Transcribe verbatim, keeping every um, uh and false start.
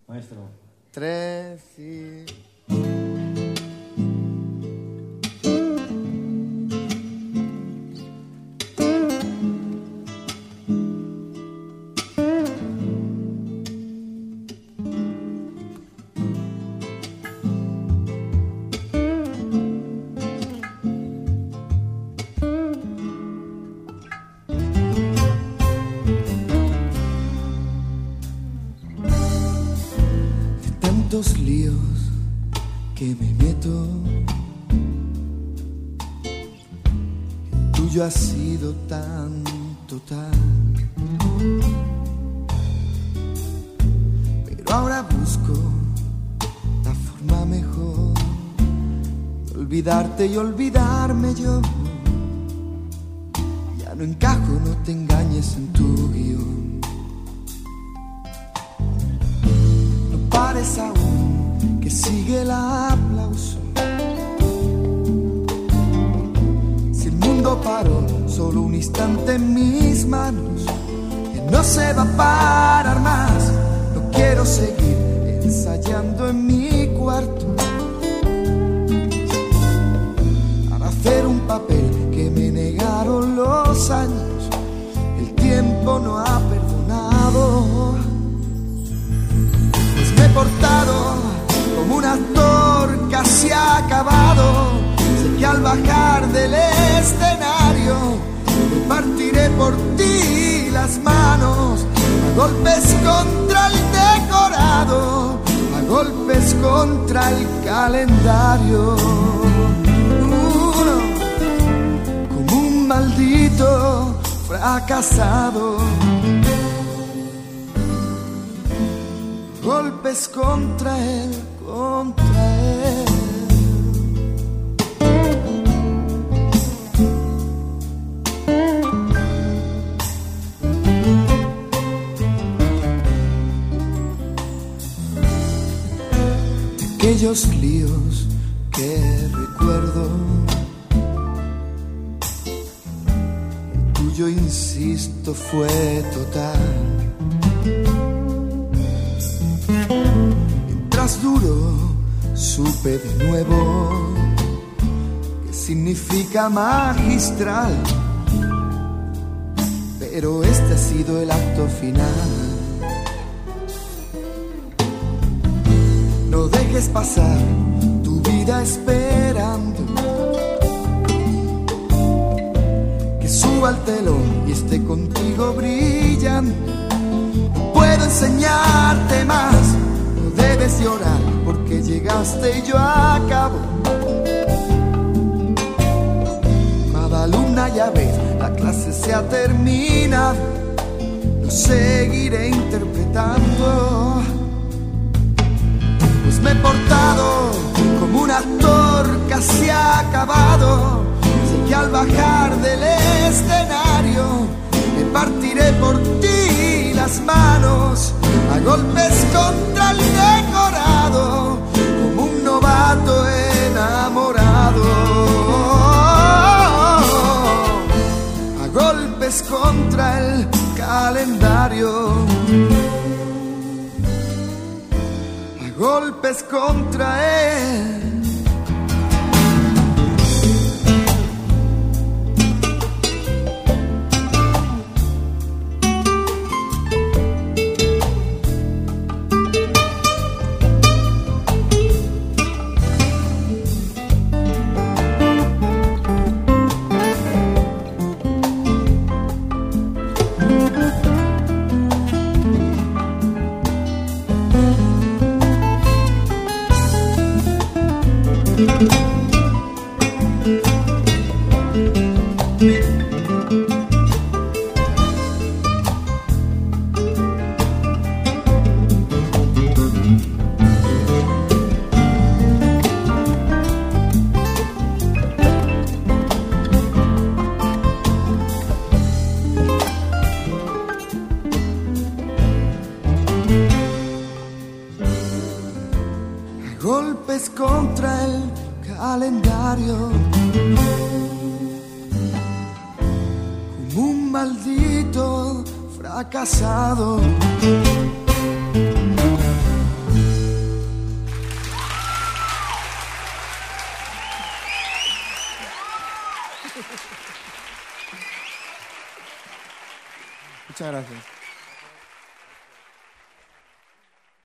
Maestro. Tres y... líos que me meto, el tuyo ha sido tan total, pero ahora busco la forma mejor de olvidarte y olvidarme yo. Ya no encajo, no te engañes en tu guión. Pares aún que sigue el aplauso. Si el mundo paró solo un instante en mis manos, que no se va a parar más. No quiero seguir ensayando en mi cuarto para hacer un papel que me negaron los años. El tiempo no ha perdonado. Me he portado como un actor casi acabado. Sé que al bajar del escenario me partiré por ti las manos, a golpes contra el decorado, a golpes contra el calendario. Uno, como un maldito fracasado. Golpes contra él, contra él. De aquellos líos que recuerdo, el tuyo, insisto, fue total. Mientras duró, supe de nuevo qué significa magistral, pero este ha sido el acto final. No dejes pasar tu vida esperando que suba el telón y esté contigo brillando. No puedo enseñarte más. Debes llorar porque llegaste y yo acabo. Amada alumna, ya ves, la clase se ha terminado. Lo seguiré interpretando, pues me he portado como un actor casi acabado. Sé que al bajar del escenario me partiré por ti las manos, a golpes contra el decorado, como un novato enamorado. A golpes contra el calendario, a golpes contra él. Golpes contra el calendario, como un maldito fracasado. Muchas gracias.